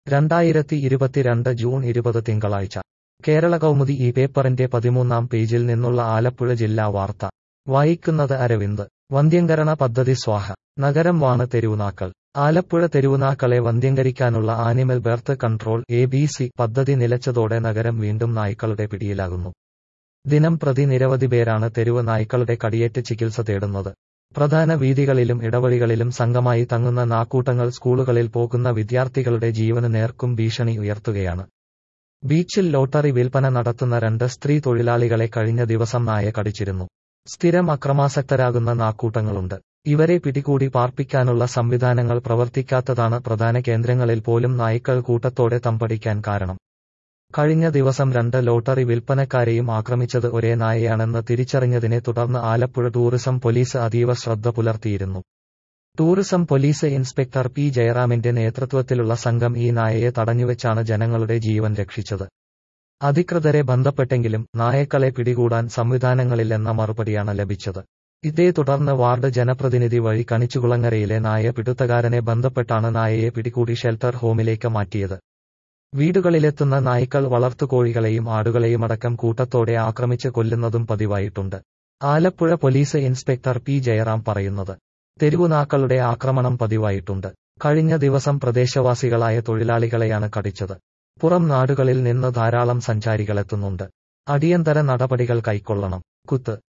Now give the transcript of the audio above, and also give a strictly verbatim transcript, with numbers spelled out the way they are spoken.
രണ്ടായിരത്തി ഇരുപത്തിരണ്ട് ജൂൺ ഇരുപത് തിങ്കളാഴ്ച കേരള കൗമുദി ഈ പേപ്പറിന്റെ പതിമൂന്നാം പേജിൽ നിന്നുള്ള ആലപ്പുഴ ജില്ലാ വാർത്ത വായിക്കുന്നത് അരവിന്ദ്. വന്ധ്യംകരണ പദ്ധതി സ്വാഹ. നഗരം വാണ് തെരുവുനാക്കൾ. ആലപ്പുഴ തെരുവുനാക്കളെ വന്ധ്യംകരിക്കാനുള്ള animal birth control A B C പദ്ധതി നിലച്ചതോടെ നഗരം വീണ്ടും നായ്ക്കളുടെ പിടിയിലാകുന്നു. ദിനം പ്രതി നിരവധി പേരാണ് തെരുവ് നായ്ക്കളുടെ കടിയേറ്റ് ചികിത്സ തേടുന്നത്. പ്രധാന വീഥികളിലും ഇടവഴികളിലും സംഘമായി തങ്ങുന്ന നാക്കൂട്ടങ്ങൾ സ്കൂളുകളിൽ പോകുന്ന വിദ്യാർത്ഥികളുടെ ജീവന് നേർക്കും ഭീഷണി ഉയർത്തുകയാണ്. ബീച്ചിൽ ലോട്ടറി വിൽപ്പന നടത്തുന്ന രണ്ട് സ്ത്രീ തൊഴിലാളികളെ കഴിഞ്ഞ ദിവസം നായ കടിച്ചിരുന്നു. സ്ഥിരം അക്രമാസക്തരാകുന്ന നാക്കൂട്ടങ്ങളുണ്ട്. ഇവരെ പിടികൂടി പാർപ്പിക്കാനുള്ള സംവിധാനങ്ങൾ പ്രവർത്തിക്കാത്തതാണ് പ്രധാന കേന്ദ്രങ്ങളിൽ പോലും നായ്ക്കൾ കൂട്ടത്തോടെ തമ്പടിക്കാൻ കാരണം. കഴിഞ്ഞ ദിവസം രണ്ട് ലോട്ടറി വിൽപ്പനക്കാരെയും ആക്രമിച്ചത് ഒരേ നായയാണെന്ന് തിരിച്ചറിഞ്ഞതിനെ തുടർന്ന് ആലപ്പുഴ ടൂറിസം പോലീസ് അതീവ ശ്രദ്ധ പുലർത്തിയിരുന്നു. ടൂറിസം പോലീസ് ഇൻസ്പെക്ടർ പി ജയറാമിന്റെ നേതൃത്വത്തിലുള്ള സംഘം ഈ നായയെ തടഞ്ഞുവെച്ചാണ് ജനങ്ങളുടെ ജീവൻ രക്ഷിച്ചത്. അധികൃതരെ ബന്ധപ്പെട്ടെങ്കിലും നായക്കളെ പിടികൂടാൻ സംവിധാനങ്ങളില്ലെന്ന മറുപടിയാണ് ലഭിച്ചത്. ഇതേ തുടർന്ന് വാർഡ് ജനപ്രതിനിധി വഴി കണിച്ചുകുളങ്ങരയിലെ നായ പിടുത്തക്കാരനെ ബന്ധപ്പെട്ടാണ് നായയെ പിടികൂടി ഷെൽട്ടർ ഹോമിലേക്ക് മാറ്റിയത്. വീടുകളിലെത്തുന്ന നായ്ക്കൾ വളർത്തുകോഴികളെയും ആടുകളെയുമടക്കം കൂട്ടത്തോടെ ആക്രമിച്ച് കൊല്ലുന്നതും പതിവായിട്ടുണ്ട്. Alappuzha police inspector P Jayaram പറയുന്നത്, തെരുവുനാക്കളുടെ ആക്രമണം പതിവായിട്ടുണ്ട്. കഴിഞ്ഞ ദിവസം പ്രദേശവാസികളായ തൊഴിലാളികളെയാണ് കടിച്ചത്. പുറം നാടുകളിൽ നിന്ന് ധാരാളം സഞ്ചാരികളെത്തുന്നുണ്ട്. അടിയന്തര നടപടികൾ കൈക്കൊള്ളണം. കുത്ത്